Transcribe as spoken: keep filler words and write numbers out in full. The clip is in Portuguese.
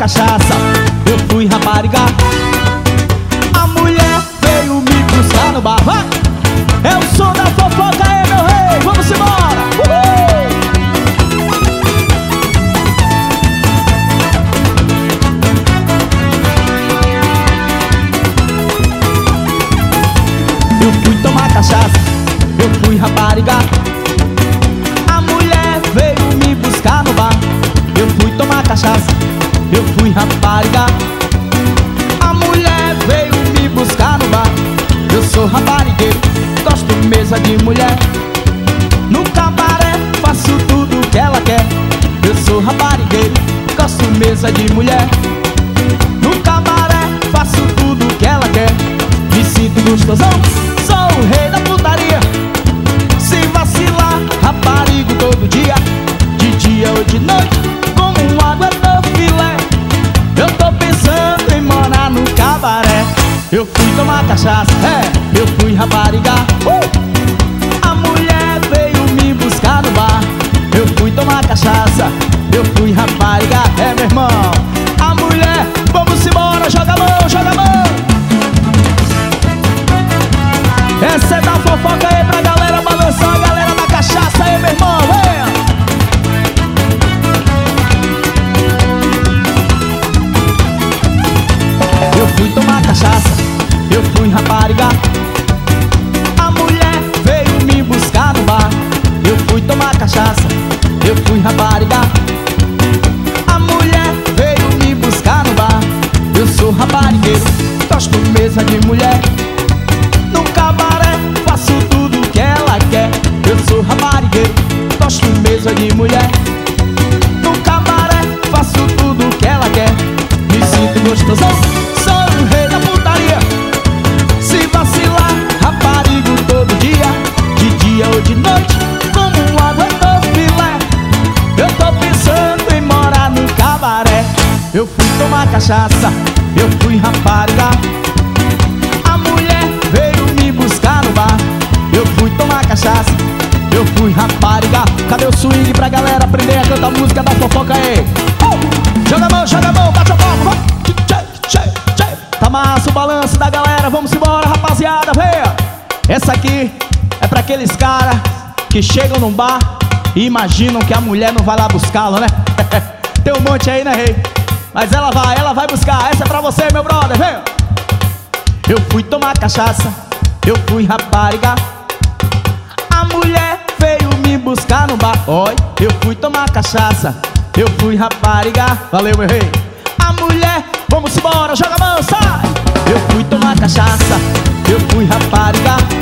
cachaça, eu fui rapariga. A mulher veio me buscar no bar. Vai! É o som da fofoca aí, meu rei. Vamos embora! Uhul! Eu fui tomar cachaça, eu fui rapariga. A mulher veio me buscar no bar. Eu fui tomar cachaça, eu fui rapariga. A mulher veio me buscar no bar. Eu sou raparigueiro, gosto mesa de mulher. No cabaré faço tudo que ela quer. Eu sou raparigueiro, gosto mesa de mulher. No cabaré faço tudo que ela quer. Me sinto gostosão, sou o rei da putaria. Se vacilar, raparigo todo dia. De dia ou de noite, como água no filé. Eu tô pensando em morar no cabaré. Eu fui tomar cachaça, é, eu fui rapariga. uh! A mulher veio me buscar no bar. Eu fui tomar cachaça, eu fui rapariga. É, meu irmão, a mulher, vamos embora, joga a mão, joga a mão. Essa é da fofoca aí pra galera balançar, a galera da cachaça aí, meu irmão, venha. Eu fui tomar cachaça, eu fui rapariga. A mulher veio me buscar no bar. Eu fui tomar cachaça, eu fui rapariga. A mulher veio me buscar no bar. Eu sou raparigueiro, gosto mesa de mulher. No cabaré faço tudo que ela quer. Eu sou raparigueiro, gosto mesa de mulher. No cabaré faço tudo que ela quer. Me sinto gostosão, sou o rei da putaria. Se vacilar, raparigo todo dia. De dia ou de noite, como água no filé. Eu tô pensando em morar no cabaré. Eu fui tomar cachaça, eu fui rapariga. A mulher veio me buscar no bar. Eu fui tomar cachaça, eu fui rapariga. Cadê o swing pra galera aprender a cantar a música da fofoca aí? Uh! Joga a mão, joga a mão, bate a palma, vai! Tá massa o balanço da galera, vamos embora, rapaziada, venha! Essa aqui é pra aqueles caras que chegam num bar e imaginam que a mulher não vai lá buscá-lo, né? Tem um monte aí, né, rei? Mas ela vai, ela vai buscar. Essa é pra você, meu brother, venha! Eu fui tomar cachaça, eu fui rapariga. A mulher veio me buscar no bar. Oi, eu fui tomar cachaça, eu fui rapariga. Valeu, meu rei! A mulher, vamos embora, joga a mão, sai! Eu fui tomar cachaça, eu fui rapariga.